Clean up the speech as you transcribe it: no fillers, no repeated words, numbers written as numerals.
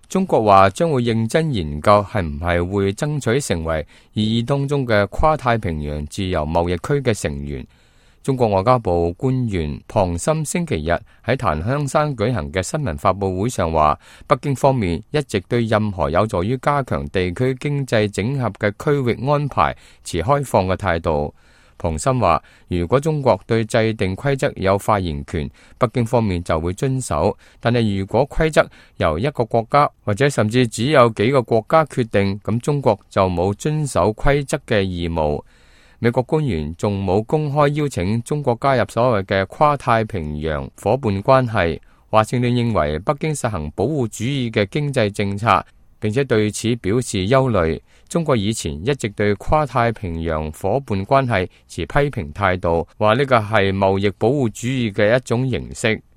中國話將會認真研究係唔係會爭取成為擬議當中嘅跨太平洋自由貿易區嘅成員。中國外交部官員龐森星期日喺檀香山舉行嘅新聞發佈會上話，北京方面一直對任何有助於加強地區經濟整合嘅區域安排持開放嘅態度。龐森話，如果中國對制定規則有發言權，北京方面就會遵守，但係如果規則由一個國家或者甚至只有幾個國家決定，咁中國就冇遵守規則嘅義務。美國官員仲冇公開邀請中國加入所謂嘅跨太平洋夥伴關係。華盛頓認為北京實行保護主義嘅經濟政策，並且對此表示憂慮。中國以前一直對跨太平洋夥伴關係持批評態度，話呢個係貿易保護主義嘅一種形式。